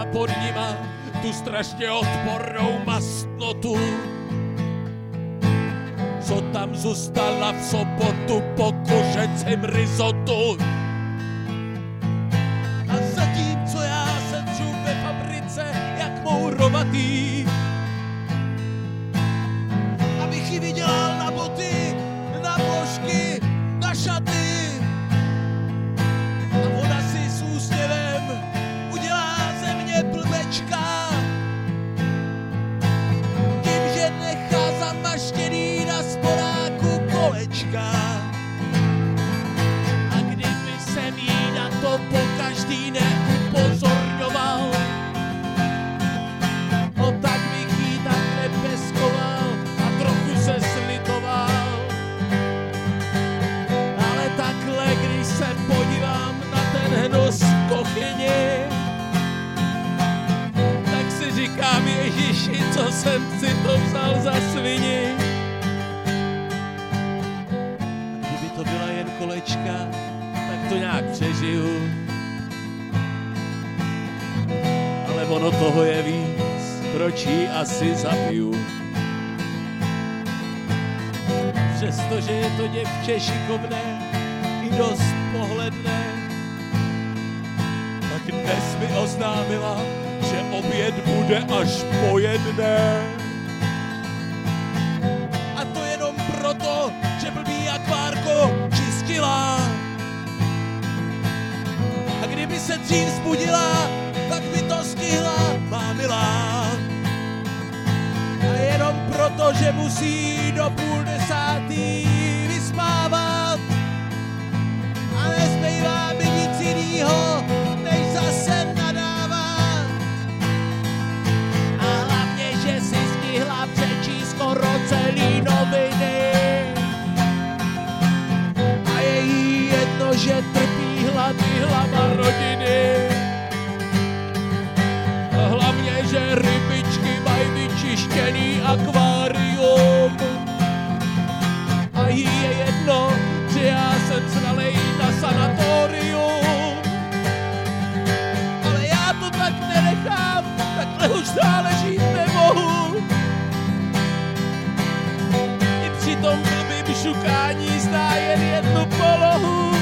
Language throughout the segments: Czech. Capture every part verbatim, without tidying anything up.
má pod nima tu strašně odpornou mastnotu, co tam zůstala v sobotu po košecem risotu. A zatímco já jsem čup ve fabrice jak mourovatý, abych ji vydělal na boty, na pošky, na šaty. A ona si s úsměvem udělá ze mě blbečka, tím, že nechá zamaštěný na sporáku kolečka. A kdyby jsem jí na to pokaždý neupozorňoval, no tak bych jí tak nepeskoval a trochu se slitoval. Ale takhle, když se podívám na ten hnus v kuchyni, tak si říkám, Ježiši, co jsem si to vzal za svini. A kdyby to byla jen kolečka, tak to nějak přežiju. Ale ono toho je víc, proč jí asi zabiju. Přestože je to děvče šikovné i dost pohledné, tak dnes mi oznámila, že oběd bude až po jedné. A to jenom proto, že blbý akvárko čistila. A kdyby se dřív zbudila, tak by to stihla má milá. A jenom proto, že musí do půl desátý vyspávat. A nezbývá mi nic jinýho, než zase nadávat. A hlavně, že si stihla přečíst skoro celý noviny. A je jí jedno, že trpí hlady hlava rodiny. A hlavně, že rybičky mají vyčištěný akvárium. A jí je jedno, že já jsem zralej na sanatorium. Ale já to tak nenechám, takhle už dále žít nemohu. I při tom blbým šukání zná jen jednu polohu.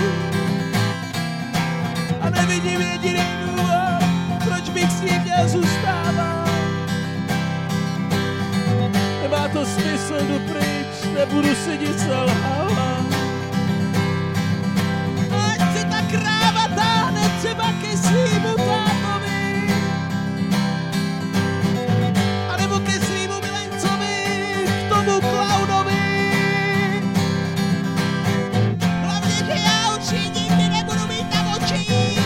A nevidím jediný důvod, proč bych s ním měl zůstávat. Nemá to smysl, jdu pryč, nebudu si nic nalhávat. Ať si ta kráva táhne třeba ke svýmu tátovi, anebo ke svýmu milencovi, k tomu klaunovi. Hlavně, že já už ji nikdy nebudu mít na očích.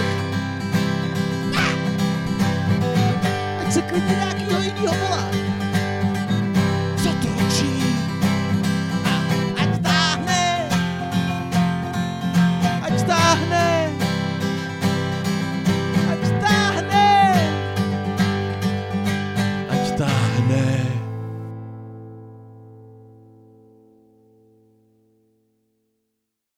Ať se klidně nějakýho jinýho volá. Co to učí? A ať táhne, ať táhne, ať táhne, ať táhne.